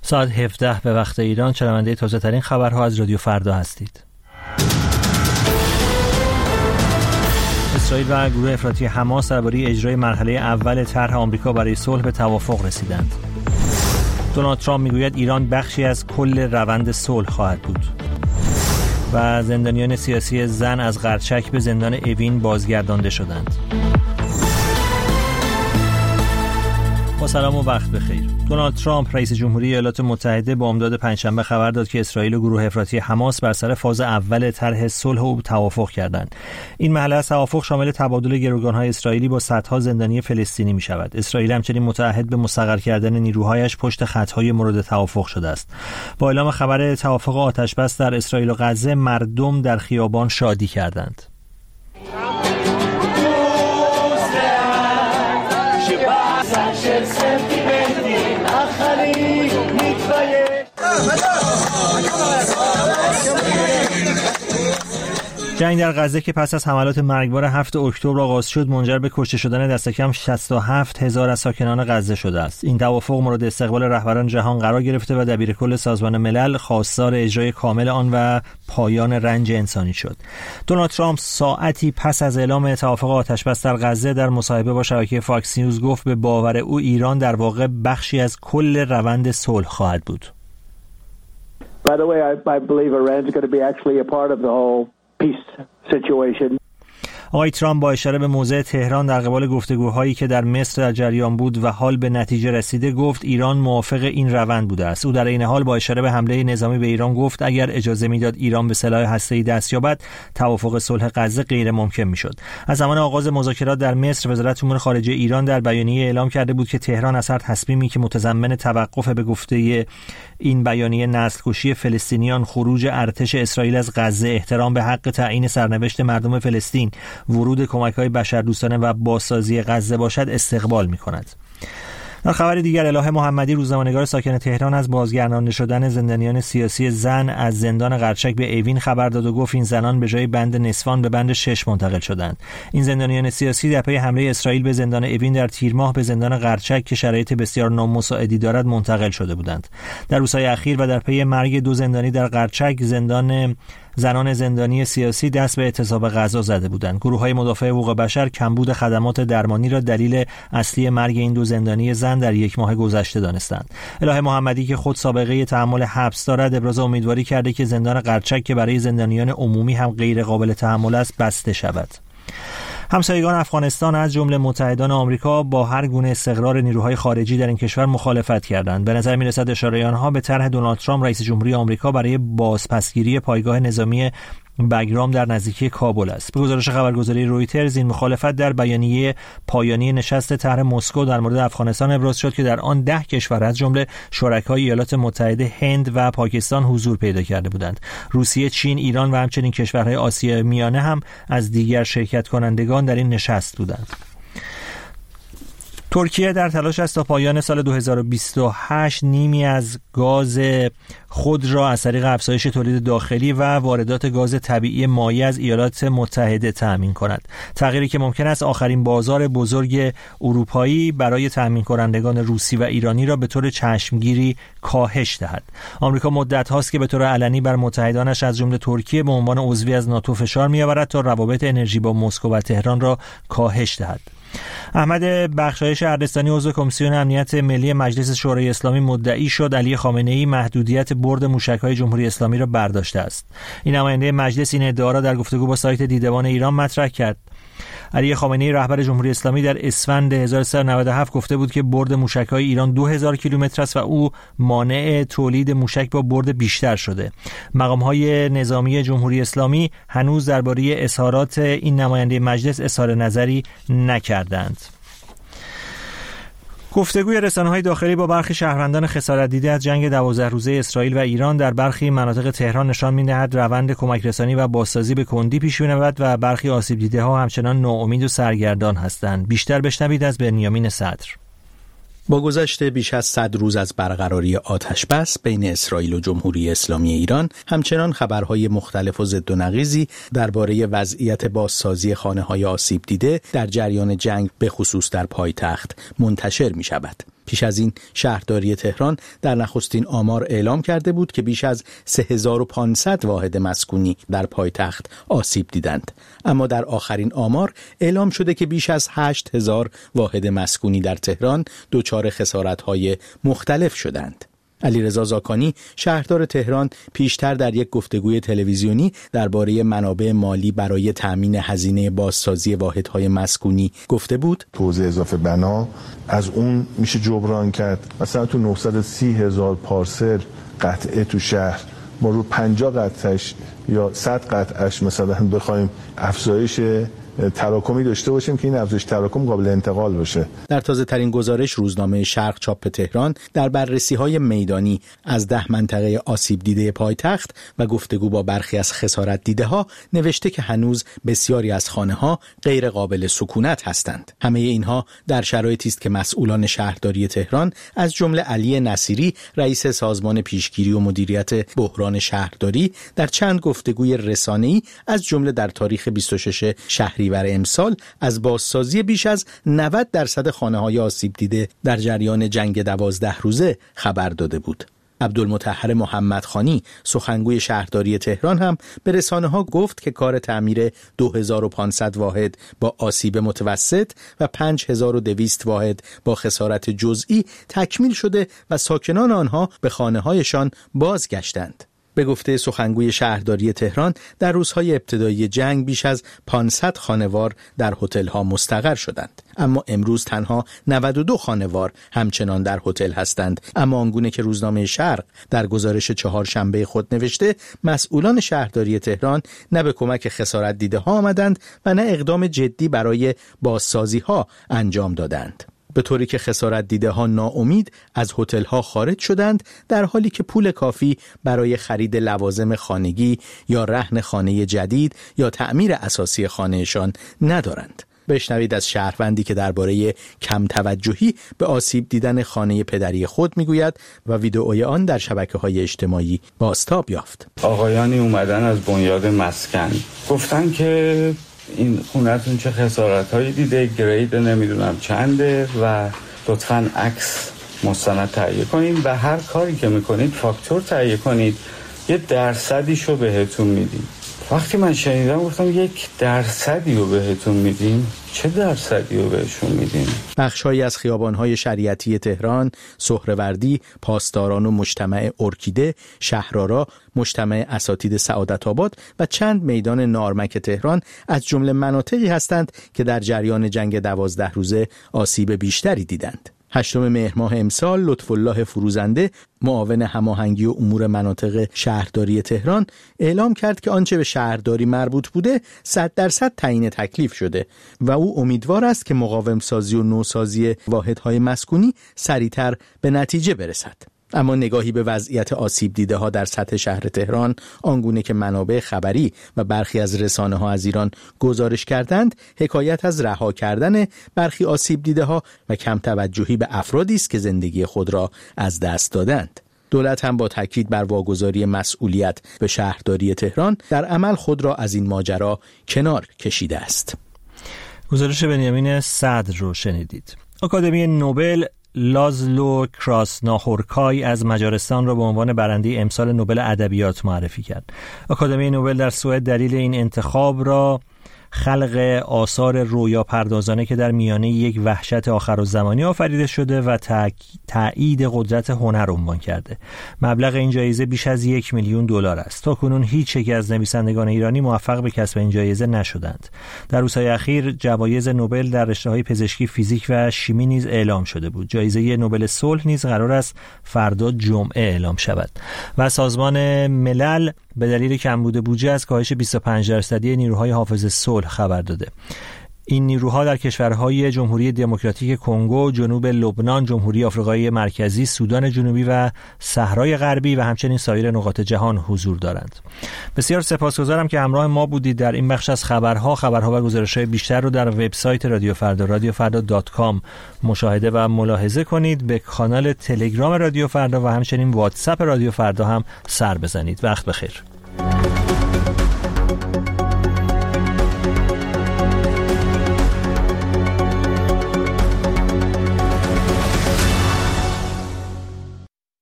ساعت 17 به وقت ایران شنونده تازه ترین خبرها از رادیو فردا هستید. اسرائیل و گروه افراطی حماس درباره اجرای مرحله اول طرح آمریکا برای صلح به توافق رسیدند. دونالد ترامپ میگوید ایران بخشی از کل روند صلح خواهد بود. و زندانیان سیاسی زن از قرچک به زندان اوین بازگردانده شدند. با سلام و وقت بخیر. دونالد ترامپ رئیس جمهوری ایالات متحده بامداد پنجشنبه خبر داد که اسرائیل و گروه افراطی حماس بر سر فاز اول طرح صلح او توافق کردند. این مرحله از توافق شامل تبادل گروگان‌های اسرائیلی با صدها زندانی فلسطینی می‌شود. اسرائیل همچنین متعهد به مستقر کردن نیروهایش پشت خطهای مورد توافق شده است. با اعلام خبر توافق آتش‌بس در اسرائیل و غزه، مردم در خیابان شادی کردند. جنگ در غزه که پس از حملات مرگبار 7 اکتبر آغاز شد، منجر به کشته شدن دست کم 67,000 از ساکنان غزه شده است. این توافق مورد استقبال رهبران جهان قرار گرفته و دبیرکل سازمان ملل خواستار اجرای کامل آن و پایان رنج انسانی شد. دونالد ترامپ ساعتی پس از اعلام توافق آتش‌بس در غزه در مصاحبه با شبکه فاکس نیوز گفت به باور او ایران در واقع بخشی از کل روند صلح خواهد بود. By the way, I believe Iran's going to be actually a part of the whole peace situation. آقای ترامپ با اشاره به موضع تهران در قبال گفتگوهایی که در مصر در جریان بود و حال به نتیجه رسیده گفت ایران موافق این روند بوده است. او در این حال با اشاره به حمله نظامی به ایران گفت اگر اجازه میداد ایران به سلاح هسته‌ای دست یابد، توافق صلح غزه غیر ممکن میشد. از زمان آغاز مذاکرات در مصر، وزارت امور خارجه ایران در بیانیه اعلام کرده بود که تهران از هر تصمیمی که متضمن توقف به گفته این بیانیه نسل‌کشی فلسطینیان، خروج ارتش اسرائیل از غزه، احترام به حق تعیین سرنوشت مردم فلسطین، ورود کمک‌های بشردوستانه و بازسازی غزه باشد، استقبال می‌کند. در خبر دیگر، الهه محمدی، روزنامه‌نگار ساکن تهران، از بازگردانده شدن زندانیان سیاسی زن از زندان قرچک به اوین خبر داد و گفت این زنان به جای بند نسوان به بند 6 منتقل شدند. این زندانیان سیاسی در پی حمله اسرائیل به زندان اوین در تیر ماه به زندان قرچک که شرایط بسیار نامساعدی دارد منتقل شده بودند. در روزهای اخیر و در پی مرگ 2 زندانی در قرچک، زنان زندانی سیاسی دست به اعتصاب غذا زده بودند. گروه‌های مدافع حقوق بشر کمبود خدمات درمانی را دلیل اصلی مرگ این 2 زندانی زن در 1 ماه گذشته دانستند. الهه محمدی که خود سابقه تحمل حبس دارد، ابراز امیدواری کرده که زندان قرچک که برای زندانیان عمومی هم غیر قابل تحمل است، بسته شود. همسایگان افغانستان از جمله متحدان آمریکا با هر گونه استقرار نیروهای خارجی در این کشور مخالفت کردند. به نظر می‌رسد اشاره آنها به طرح دونالد ترامپ رئیس جمهوری آمریکا برای بازپسگیری پایگاه نظامی بگرام در نزدیکی کابل است. به گزارش خبرگزاری رویترز، این مخالفت در بیانیه پایانی نشست طرح مسکو در مورد افغانستان ابراز شد که در آن 10 کشور از جمله شرکای ایالات متحده، هند و پاکستان حضور پیدا کرده بودند. روسیه، چین، ایران و همچنین کشورهای آسیای میانه هم از دیگر شرکت کنندگان در این نشست بودند. ترکیه در تلاش است تا پایان سال 2028 نیمی از گاز خود را از طریق افزایش تولید داخلی و واردات گاز طبیعی مایع از ایالات متحده تأمین کند. تغییری که ممکن است آخرین بازار بزرگ اروپایی برای تأمین کنندگان روسی و ایرانی را به طور چشمگیری کاهش دهد. آمریکا مدت هاست که به طور علنی بر متحدانش از جمله ترکیه به عنوان عضوی از ناتو فشار می‌آورد تا روابط انرژی با مسکو و تهران را کاهش دهد. احمد بخشایش اردستانی، عضو کمیسیون امنیت ملی مجلس شورای اسلامی، مدعی شد علی خامنه‌ای محدودیت برد موشک‌های جمهوری اسلامی را برداشته است. این نماینده مجلس این ادعا را در گفتگو با سایت دیدبان ایران مطرح کرد. علی خامنه‌ای رهبر جمهوری اسلامی در اسفند 1397 گفته بود که برد موشک‌های ایران 2000 کیلومتر است و او مانع تولید موشک با برد بیشتر شده. مقام‌های نظامی جمهوری اسلامی هنوز درباره اظهارات این نماینده مجلس اظهار نظری نکردند. گفتگوی رسانه‌های داخلی با برخی شهروندان خسارت دیده از جنگ 12 روزه اسرائیل و ایران در برخی مناطق تهران نشان می‌دهد روند کمک رسانی و بازسازی به کندی پیش می‌رود و برخی آسیب دیده‌ها همچنان ناامید و سرگردان هستند. بیشتر بشنوید از بنیامین صدر. با گذشت بیش از 100 روز از برقراری آتش‌بس بین اسرائیل و جمهوری اسلامی ایران، همچنان خبرهای مختلف و ضد و نقیضی درباره وضعیت بازسازی خانه‌های آسیب دیده در جریان جنگ به خصوص در پایتخت منتشر می‌شود. پیش از این شهرداری تهران در نخستین آمار اعلام کرده بود که بیش از 3500 واحد مسکونی در پایتخت آسیب دیدند، اما در آخرین آمار اعلام شده که بیش از 8000 واحد مسکونی در تهران دچار خسارت‌های مختلف شدند. علیرضا زاکانی شهردار تهران پیشتر در یک گفتگوی تلویزیونی درباره منابع مالی برای تأمین هزینه بازسازی واحدهای مسکونی گفته بود: توزیع اضافه بنا از اون میشه جبران کرد. مثلا تو 930,000 پارسل قطعه تو شهر ما رو 50 قطعش یا 100 قطعش مثلا بخوایم افزایش تراکمی داشته باشیم که این افزایش تراکم قابل انتقال باشه. در تازه ترین گزارش روزنامه شرق چاپ تهران در بررسی‌های میدانی از 10 منطقه آسیب دیده پایتخت و گفتگو با برخی از خسارت دیده‌ها نوشته که هنوز بسیاری از خانه‌ها غیر قابل سکونت هستند. همه اینها در شرایطی است که مسئولان شهرداری تهران از جمله علی نصیری رئیس سازمان پیشگیری و مدیریت بحران شهرداری در چند گفتگوی رسانه‌ای از جمله در تاریخ 26 شهریور امسال از بازسازی بیش از 90% خانه‌های آسیب دیده در جریان جنگ 12 روزه خبر داده بود. عبدالمطهر محمدخانی سخنگوی شهرداری تهران هم به رسانه‌ها گفت که کار تعمیر 2500 واحد با آسیب متوسط و 5200 واحد با خسارت جزئی تکمیل شده و ساکنان آنها به خانه‌هایشان بازگشتند. به گفته سخنگوی شهرداری تهران در روزهای ابتدایی جنگ بیش از 500 خانوار در هتل‌ها مستقر شدند، اما امروز تنها 92 خانوار همچنان در هتل هستند. اما آنگونه که روزنامه شرق در گزارش چهارشنبه خود نوشته، مسئولان شهرداری تهران نه به کمک خسارت دیده ها آمدند و نه اقدام جدی برای بازسازی ها انجام دادند، به طوری که خسارت دیده ها ناامید از هتل ها خارج شدند، در حالی که پول کافی برای خرید لوازم خانگی یا رهن خانه جدید یا تعمیر اساسی خانهشان ندارند. بشنوید از شهروندی که درباره کم توجهی به آسیب دیدن خانه پدری خود میگوید و ویدئوی آن در شبکه‌های اجتماعی بازتاب یافت. آقایانی اومدن از بنیاد مسکن گفتن که این خونه‌تون چه خسارت‌هایی دیده، گرید نمیدونم چنده و لطفاً عکس مستند تهیه کنید و هر کاری که میکنید فاکتور تهیه کنید، 1% رو بهتون میدیم. وقتی من شنیدم گفتم 1% رو بهتون میدیم؟ چه درصدی رو بهشون میدیم؟ بخش‌هایی از خیابان‌های شریعتی تهران، سهروردی، پاسداران و مجتمع ارکیده، شهرآرا، مجتمع اساتید سعادت‌آباد و چند میدان نارمک تهران از جمله مناطقی هستند که در جریان جنگ 12 روزه آسیب بیشتری دیدند. 8 مهر ماه امسال لطف‌الله فروزنده معاون هماهنگی و امور مناطق شهرداری تهران اعلام کرد که آنچه به شهرداری مربوط بوده 100% تعیین تکلیف شده و او امیدوار است که مقاوم سازی و نوسازی واحدهای مسکونی سریعتر به نتیجه برسد. اما نگاهی به وضعیت آسیب دیده ها در سطح شهر تهران، آنگونه که منابع خبری و برخی از رسانه ها از ایران گزارش کردند، حکایت از رها کردن برخی آسیب دیده ها و کم توجهی به افرادی است که زندگی خود را از دست دادند. دولت هم با تاکید بر واگذاری مسئولیت به شهرداری تهران در عمل خود را از این ماجرا کنار کشیده است. گزارش بنیامین صدر رو شنیدید. آکادمی نوبل لازلو کراسناهورکای از مجارستان را به عنوان برنده امسال نوبل ادبیات معرفی کرد. آکادمی نوبل در سوئد دلیل این انتخاب را خلق آثار رویا پردازانه که در میانه یک وحشت آخرالزمانی آفریده شده و تأیید قدرت هنر عنوان کرده. مبلغ این جایزه بیش از $1,000,000 است. تاکنون هیچ یک از نویسندگان ایرانی موفق به کسب این جایزه نشدند. در روزهای اخیر جوایز نوبل در رشته‌های پزشکی، فیزیک و شیمی نیز اعلام شده بود. جایزه نوبل صلح نیز قرار است فردا جمعه اعلام شود. و سازمان ملل به دلیل کمبود بودجه از کاهش 25% نیروهای حافظ صلح خبر داده. این نیروها در کشورهای جمهوری دموکراتیک کنگو، جنوب لبنان، جمهوری آفریقای مرکزی، سودان جنوبی و صحرای غربی و همچنین سایر نقاط جهان حضور دارند. بسیار سپاسگزارم که همراه ما بودید در این بخش از خبرها و گزارش‌های بیشتر رو در وبسایت رادیو فردا radiofarda.com مشاهده و ملاحظه کنید. به کانال تلگرام رادیو فردا و همچنین واتساپ رادیو فردا هم سر بزنید. وقت بخیر.